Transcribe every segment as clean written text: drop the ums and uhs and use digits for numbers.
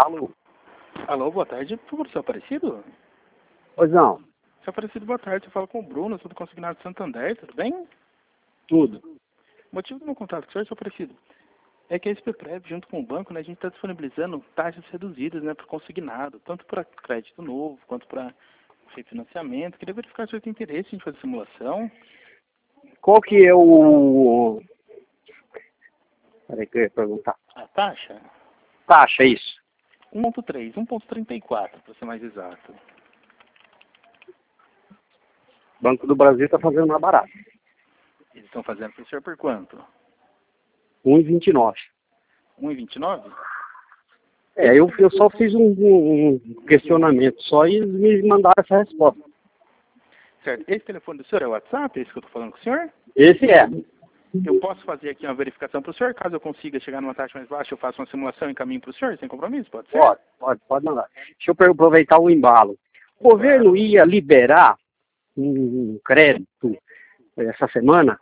Alô? Alô, boa tarde. Por favor, seu Aparecido? Pois não, Seu Aparecido, boa tarde. Você fala com o Bruno, sou do Consignado de Santander, tudo bem? tudo. O motivo do meu contato com o senhor, seu Aparecido, é que a SPPrev, junto com o banco, né, a gente está disponibilizando taxas reduzidas, né, para consignado, tanto para crédito novo quanto para refinanciamento. Queria verificar se o senhor tem interesse em fazer simulação. Qual que é o... Peraí que eu ia perguntar. A taxa? Taxa, isso. 1.3, 1.34, para ser mais exato. Banco do Brasil está fazendo mais barato. Eles estão fazendo para o senhor por quanto? 1,29. 1,29? Eu só fiz um questionamento só e eles me mandaram essa resposta. Certo. Esse telefone do senhor é o WhatsApp? É esse que eu estou falando com o senhor? Esse é. Eu posso fazer aqui uma verificação para o senhor? Caso eu consiga chegar numa taxa mais baixa, eu faço uma simulação e encaminho para o senhor, sem compromisso? Pode ser? Pode mandar. Deixa eu aproveitar o embalo. O governo ia liberar um crédito essa semana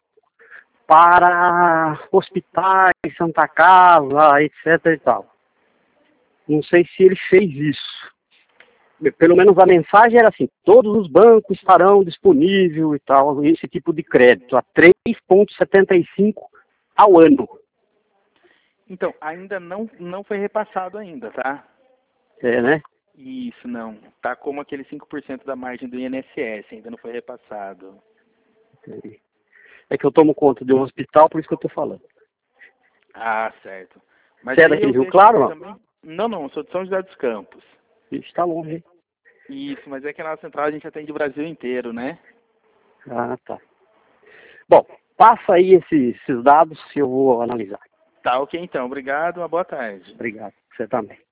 para hospitais, Santa Casa, etc e tal. Não sei se ele fez isso. Pelo menos a mensagem era assim, todos os bancos estarão disponíveis e tal, esse tipo de crédito, a 3,75 ao ano. Então, ainda não foi repassado ainda, tá? É, né? Isso, não. Tá como aquele 5% da margem do INSS, ainda não foi repassado. É que eu tomo conta de um hospital, por isso que eu estou falando. Ah, certo. Mas Você é aí daqui eu de Rio deixo Claro, aqui não? também... Não, sou de São José dos Campos. Está longe, hein? Isso, mas é que na central a gente atende o Brasil inteiro, né? Ah, tá. Bom, passa aí esses dados que eu vou analisar. Tá, ok então. Obrigado, uma boa tarde. Obrigado. Você também.